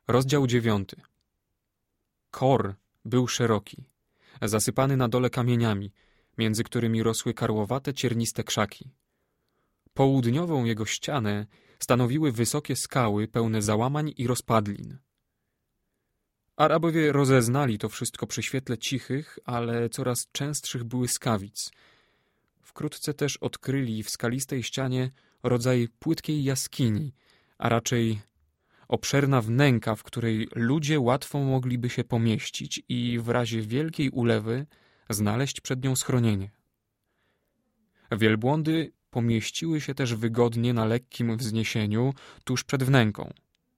Rozdział 9. Kor był szeroki, zasypany na dole kamieniami, między którymi rosły karłowate, cierniste krzaki. Południową jego ścianę stanowiły wysokie skały pełne załamań i rozpadlin. Arabowie rozeznali to wszystko przy świetle cichych, ale coraz częstszych błyskawic. Wkrótce też odkryli w skalistej ścianie rodzaj płytkiej jaskini, a raczej obszerna wnęka, w której ludzie łatwo mogliby się pomieścić i w razie wielkiej ulewy znaleźć przed nią schronienie. Wielbłądy pomieściły się też wygodnie na lekkim wzniesieniu tuż przed wnęką.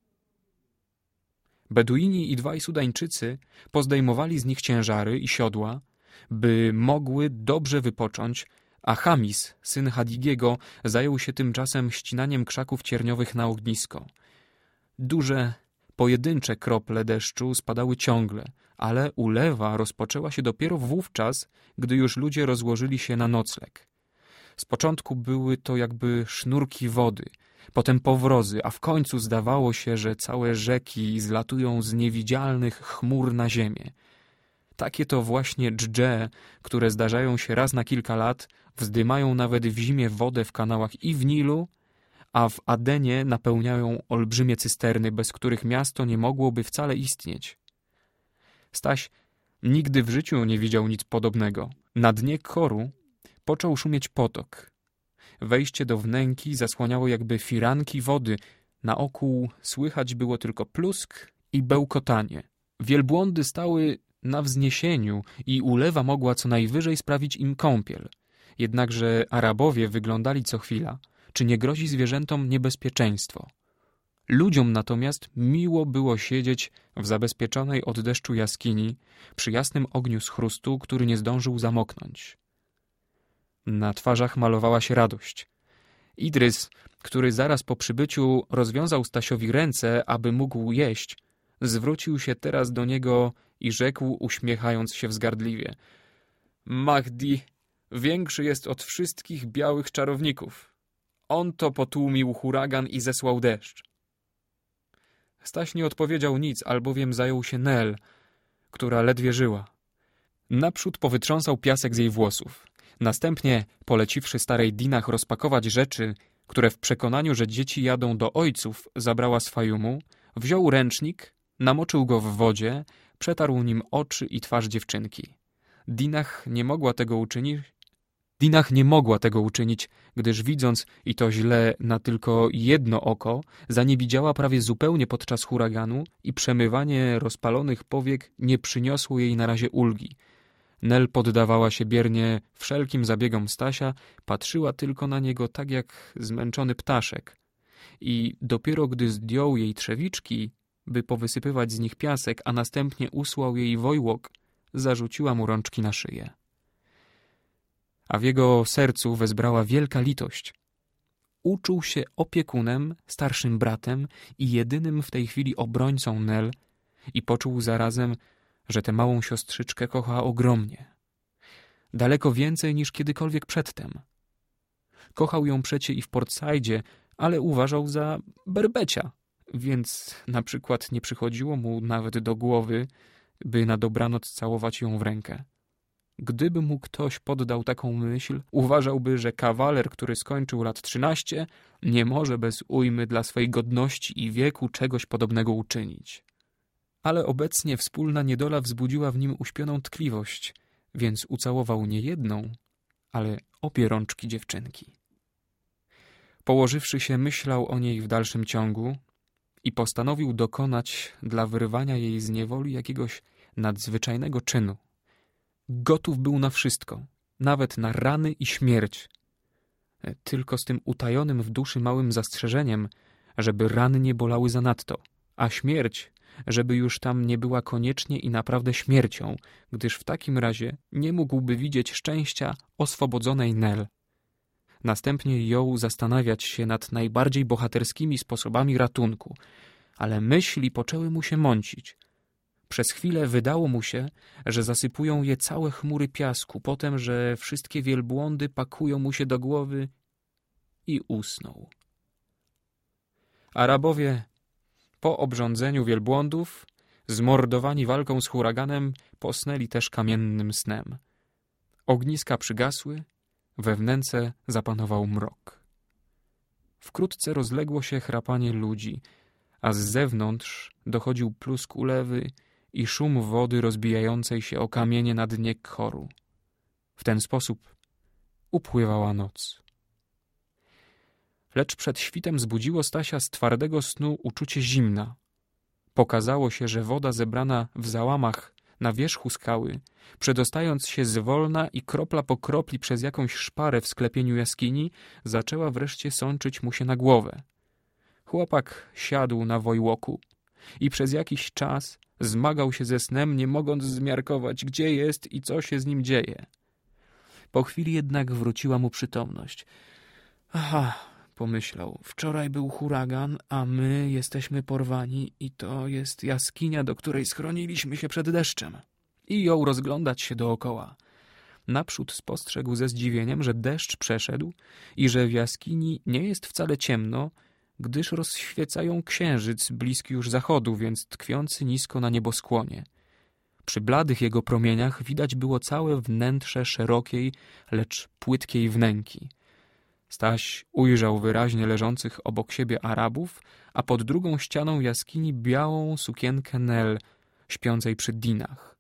Beduini i dwaj Sudańczycy pozdejmowali z nich ciężary i siodła, by mogły dobrze wypocząć, a Chamis, syn Hadigiego, zajął się tymczasem ścinaniem krzaków cierniowych na ognisko. Duże, pojedyncze krople deszczu spadały ciągle, ale ulewa rozpoczęła się dopiero wówczas, gdy już ludzie rozłożyli się na nocleg. Z początku były to jakby sznurki wody, potem powrozy, a w końcu zdawało się, że całe rzeki zlatują z niewidzialnych chmur na ziemię. Takie to właśnie dżdże, które zdarzają się raz na kilka lat, wzdymają nawet w zimie wodę w kanałach i w Nilu, a w Adenie napełniają olbrzymie cysterny, bez których miasto nie mogłoby wcale istnieć. Staś nigdy w życiu nie widział nic podobnego. Na dnie Koru począł szumieć potok. Wejście do wnęki zasłaniało jakby firanki wody. Naokół słychać było tylko plusk i bełkotanie. Wielbłądy stały na wzniesieniu i ulewa mogła co najwyżej sprawić im kąpiel. Jednakże Arabowie wyglądali co chwila, czy nie grozi zwierzętom niebezpieczeństwo. Ludziom natomiast miło było siedzieć w zabezpieczonej od deszczu jaskini przy jasnym ogniu z chrustu, który nie zdążył zamoknąć. Na twarzach malowała się radość. Idrys, który zaraz po przybyciu rozwiązał Stasiowi ręce, aby mógł jeść, zwrócił się teraz do niego i rzekł, uśmiechając się wzgardliwie: Mahdi większy jest od wszystkich białych czarowników. On to potłumił huragan i zesłał deszcz. Staś nie odpowiedział nic, albowiem zajął się Nel, która ledwie żyła. Naprzód powytrząsał piasek z jej włosów. Następnie, poleciwszy starej Dinah rozpakować rzeczy, które w przekonaniu, że dzieci jadą do ojców, zabrała z Fajumu, wziął ręcznik, namoczył go w wodzie, przetarł nim oczy i twarz dziewczynki. Dinah nie mogła tego uczynić, gdyż widząc, i to źle, na tylko jedno oko, zaniewidziała prawie zupełnie podczas huraganu i przemywanie rozpalonych powiek nie przyniosło jej na razie ulgi. Nel poddawała się biernie wszelkim zabiegom Stasia, patrzyła tylko na niego tak jak zmęczony ptaszek. I dopiero gdy zdjął jej trzewiczki, by powysypywać z nich piasek, a następnie usłał jej wojłok, zarzuciła mu rączki na szyję. A w jego sercu wezbrała wielka litość. Uczuł się opiekunem, starszym bratem i jedynym w tej chwili obrońcą Nel i poczuł zarazem, że tę małą siostrzyczkę kocha ogromnie. Daleko więcej niż kiedykolwiek przedtem. Kochał ją przecie i w Portsaidzie, ale uważał za berbecia, więc na przykład nie przychodziło mu nawet do głowy, by na dobranoc całować ją w rękę. Gdyby mu ktoś poddał taką myśl, uważałby, że kawaler, który skończył lat 13, nie może bez ujmy dla swej godności i wieku czegoś podobnego uczynić. Ale obecnie wspólna niedola wzbudziła w nim uśpioną tkliwość, więc ucałował nie jedną, ale obie rączki dziewczynki. Położywszy się, myślał o niej w dalszym ciągu i postanowił dokonać dla wyrwania jej z niewoli jakiegoś nadzwyczajnego czynu. Gotów był na wszystko, nawet na rany i śmierć. Tylko z tym utajonym w duszy małym zastrzeżeniem, żeby rany nie bolały zanadto, a śmierć, żeby już tam nie była koniecznie i naprawdę śmiercią, gdyż w takim razie nie mógłby widzieć szczęścia oswobodzonej Nel. Następnie jął zastanawiać się nad najbardziej bohaterskimi sposobami ratunku, ale myśli poczęły mu się mącić. Przez chwilę wydało mu się, że zasypują je całe chmury piasku, potem, że wszystkie wielbłądy pakują mu się do głowy i usnął. Arabowie Po obrządzeniu wielbłądów, zmordowani walką z huraganem, posnęli też kamiennym snem. Ogniska przygasły, we wnęce zapanował mrok. Wkrótce rozległo się chrapanie ludzi, a z zewnątrz dochodził plusk ulewy i szum wody rozbijającej się o kamienie na dnie Kchoru. W ten sposób upływała noc. Lecz przed świtem zbudziło Stasia z twardego snu uczucie zimna. Pokazało się, że woda zebrana w załamach na wierzchu skały, przedostając się zwolna i kropla po kropli przez jakąś szparę w sklepieniu jaskini, zaczęła wreszcie sączyć mu się na głowę. Chłopak siadł na wojłoku i przez jakiś czas zmagał się ze snem, nie mogąc zmiarkować, gdzie jest i co się z nim dzieje. Po chwili jednak wróciła mu przytomność. Aha, pomyślał, wczoraj był huragan, a my jesteśmy porwani i to jest jaskinia, do której schroniliśmy się przed deszczem. I jął rozglądać się dookoła. Naprzód spostrzegł ze zdziwieniem, że deszcz przeszedł i że w jaskini nie jest wcale ciemno, gdyż rozświecają księżyc bliski już zachodu, więc tkwiący nisko na nieboskłonie. Przy bladych jego promieniach widać było całe wnętrze szerokiej, lecz płytkiej wnęki. Staś ujrzał wyraźnie leżących obok siebie Arabów, a pod drugą ścianą jaskini białą sukienkę Nel, śpiącej przy dinach.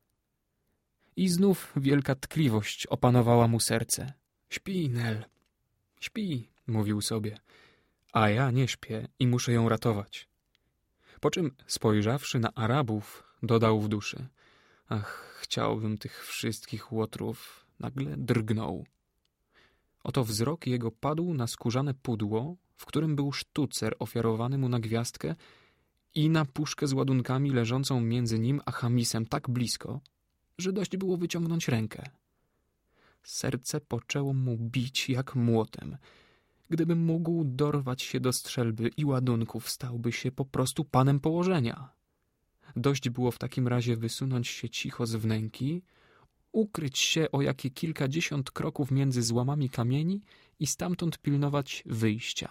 I znów wielka tkliwość opanowała mu serce. Śpi, Nel, śpi, mówił sobie, a ja nie śpię i muszę ją ratować. Po czym, spojrzawszy na Arabów, dodał w duszy. Ach, chciałbym tych wszystkich łotrów. Nagle drgnął. Oto wzrok jego padł na skórzane pudło, w którym był sztucer ofiarowany mu na gwiazdkę i na puszkę z ładunkami leżącą między nim a Chamisem tak blisko, że dość było wyciągnąć rękę. Serce poczęło mu bić jak młotem. Gdyby mógł dorwać się do strzelby i ładunków, stałby się po prostu panem położenia. Dość było w takim razie wysunąć się cicho z wnęki, ukryć się o jakie kilkadziesiąt kroków między złamami kamieni i stamtąd pilnować wyjścia.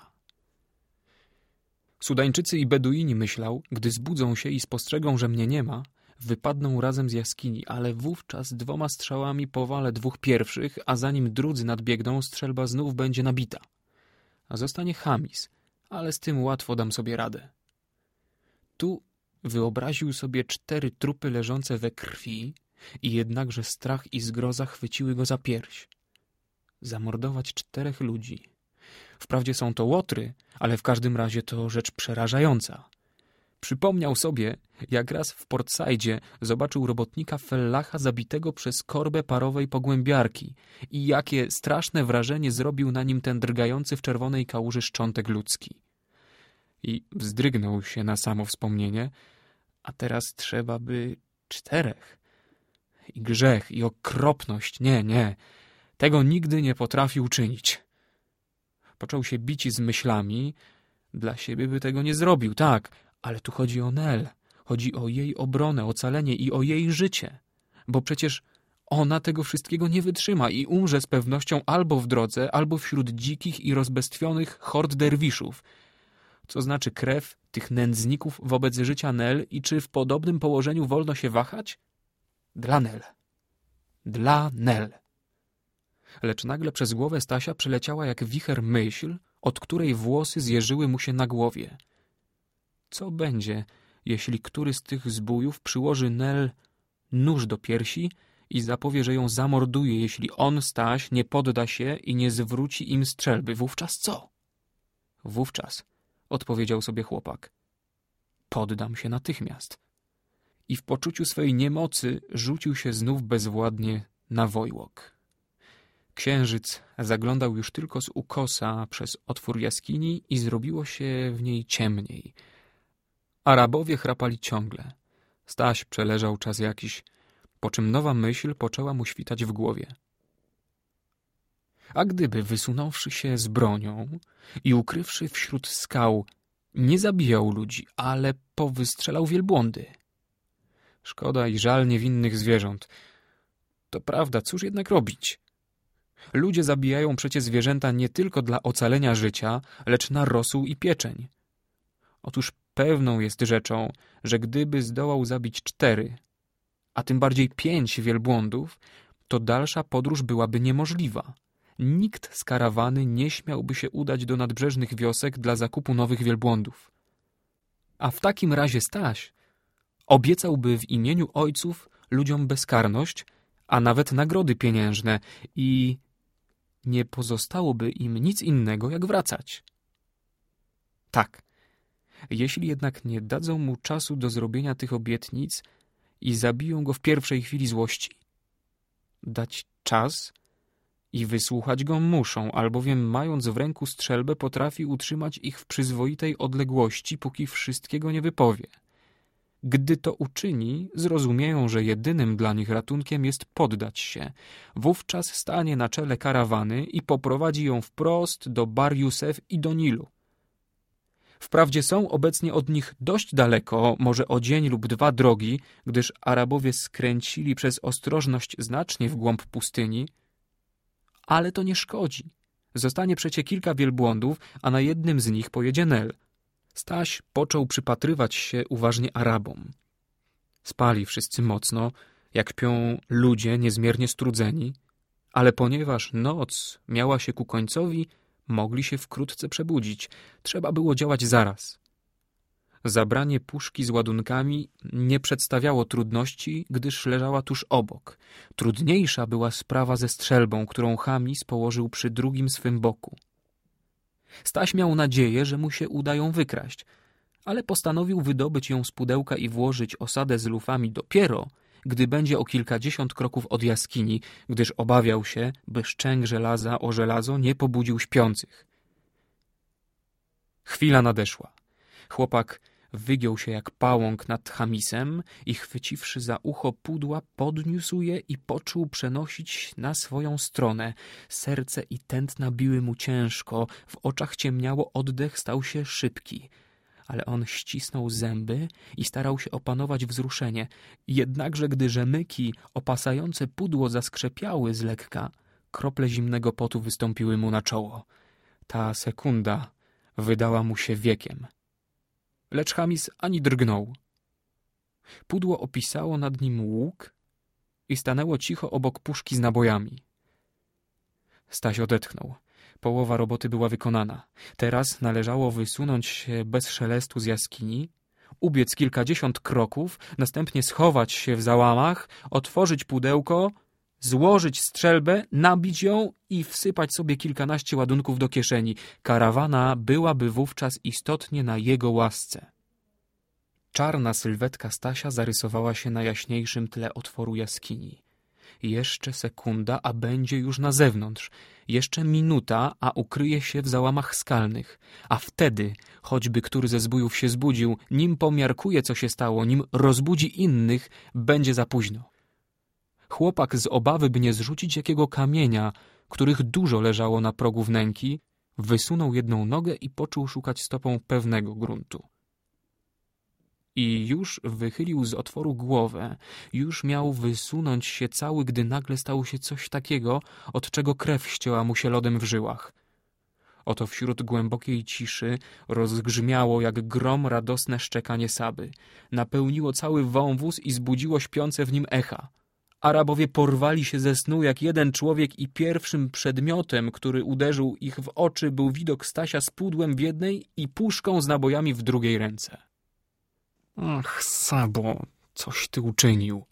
Sudańczycy i Beduini, myślał, gdy zbudzą się i spostrzegą, że mnie nie ma, wypadną razem z jaskini, ale wówczas 2 strzałami powalę 2 pierwszych, a zanim drudzy nadbiegną, strzelba znów będzie nabita. A zostanie Chamis, ale z tym łatwo dam sobie radę. Tu wyobraził sobie 4 trupy leżące we krwi i jednakże strach i zgroza chwyciły go za pierś. Zamordować 4 ludzi. Wprawdzie są to łotry, ale w każdym razie to rzecz przerażająca. Przypomniał sobie, jak raz w Portsaidzie zobaczył robotnika fellacha zabitego przez korbę parowej pogłębiarki i jakie straszne wrażenie zrobił na nim ten drgający w czerwonej kałuży szczątek ludzki. I wzdrygnął się na samo wspomnienie, a teraz trzeba by 4. I grzech, i okropność, nie, tego nigdy nie potrafił czynić. Począł się bić z myślami, dla siebie by tego nie zrobił, tak, ale tu chodzi o Nel, chodzi o jej obronę, ocalenie i o jej życie, bo przecież ona tego wszystkiego nie wytrzyma i umrze z pewnością albo w drodze, albo wśród dzikich i rozbestwionych hord derwiszów. Co znaczy krew tych nędzników wobec życia Nel i czy w podobnym położeniu wolno się wahać? Dla Nel. Dla Nel. Lecz nagle przez głowę Stasia przeleciała jak wicher myśl, od której włosy zjeżyły mu się na głowie. Co będzie, jeśli który z tych zbójów przyłoży Nel nóż do piersi i zapowie, że ją zamorduje, jeśli on, Staś, nie podda się i nie zwróci im strzelby? Wówczas co? Wówczas, odpowiedział sobie chłopak, poddam się natychmiast. I w poczuciu swej niemocy rzucił się znów bezwładnie na wojłok. Księżyc zaglądał już tylko z ukosa przez otwór jaskini i zrobiło się w niej ciemniej. Arabowie chrapali ciągle. Staś przeleżał czas jakiś, po czym nowa myśl poczęła mu świtać w głowie. A gdyby, wysunąwszy się z bronią i ukrywszy wśród skał, nie zabijał ludzi, ale powystrzelał wielbłądy? Szkoda i żal niewinnych zwierząt. To prawda, cóż jednak robić? Ludzie zabijają przecie zwierzęta nie tylko dla ocalenia życia, lecz na rosół i pieczeń. Otóż Pewną jest rzeczą, że gdyby zdołał zabić 4, a tym bardziej 5 wielbłądów, to dalsza podróż byłaby niemożliwa. Nikt z karawany nie śmiałby się udać do nadbrzeżnych wiosek dla zakupu nowych wielbłądów. A w takim razie Staś obiecałby w imieniu ojców ludziom bezkarność, a nawet nagrody pieniężne i nie pozostałoby im nic innego, jak wracać. Tak, jeśli jednak nie dadzą mu czasu do zrobienia tych obietnic i zabiją go w pierwszej chwili złości, dać czas i wysłuchać go muszą, albowiem mając w ręku strzelbę potrafi utrzymać ich w przyzwoitej odległości, póki wszystkiego nie wypowie. Gdy to uczyni, zrozumieją, że jedynym dla nich ratunkiem jest poddać się. Wówczas stanie na czele karawany i poprowadzi ją wprost do Bar Jusef i do Nilu. Wprawdzie są obecnie od nich dość daleko, może o dzień lub 2 drogi, gdyż Arabowie skręcili przez ostrożność znacznie w głąb pustyni, ale to nie szkodzi. Zostanie przecie kilka wielbłądów, a na jednym z nich pojedzie Nel. Staś począł przypatrywać się uważnie Arabom. Spali wszyscy mocno, jak śpią ludzie niezmiernie strudzeni, ale ponieważ noc miała się ku końcowi, mogli się wkrótce przebudzić. Trzeba było działać zaraz. Zabranie puszki z ładunkami nie przedstawiało trudności, gdyż leżała tuż obok. Trudniejsza była sprawa ze strzelbą, którą Chamis położył przy drugim swym boku. Staś miał nadzieję, że mu się uda ją wykraść, ale postanowił wydobyć ją z pudełka i włożyć osadę z lufami dopiero, gdy będzie o kilkadziesiąt kroków od jaskini, gdyż obawiał się, by szczęk żelaza o żelazo nie pobudził śpiących. Chwila nadeszła. Chłopak wygiął się jak pałąk nad Chamisem i chwyciwszy za ucho pudła, podniósł je i począł przenosić na swoją stronę. Serce i tętna biły mu ciężko, w oczach ciemniało, oddech stał się szybki. Ale on ścisnął zęby i starał się opanować wzruszenie. Jednakże gdy rzemyki opasające pudło zaskrzepiały z lekka, krople zimnego potu wystąpiły mu na czoło. Ta sekunda wydała mu się wiekiem. Lecz Chamis ani drgnął. Pudło opisało nad nim łuk i stanęło cicho obok puszki z nabojami. Staś odetchnął. Połowa roboty była wykonana. Teraz należało wysunąć się bez szelestu z jaskini, ubiec kilkadziesiąt kroków, następnie schować się w załamach, otworzyć pudełko, złożyć strzelbę, nabić ją i wsypać sobie kilkanaście ładunków do kieszeni. Karawana byłaby wówczas istotnie na jego łasce. Czarna sylwetka Stasia zarysowała się na jaśniejszym tle otworu jaskini. Jeszcze sekunda, a będzie już na zewnątrz. Jeszcze minuta, a ukryje się w załamach skalnych. A wtedy, choćby który ze zbójów się zbudził, nim pomiarkuje, co się stało, nim rozbudzi innych, będzie za późno. Chłopak z obawy, by nie zrzucić jakiego kamienia, których dużo leżało na progu wnęki, wysunął jedną nogę i począł szukać stopą pewnego gruntu. I już wychylił z otworu głowę, już miał wysunąć się cały, gdy nagle stało się coś takiego, od czego krew ścięła mu się lodem w żyłach. Oto wśród głębokiej ciszy rozgrzmiało jak grom radosne szczekanie Saby. Napełniło cały wąwóz i zbudziło śpiące w nim echa. Arabowie porwali się ze snu jak jeden człowiek i pierwszym przedmiotem, który uderzył ich w oczy, był widok Stasia z pudłem w jednej i puszką z nabojami w drugiej ręce. Ach, Sabo, coś ty uczynił.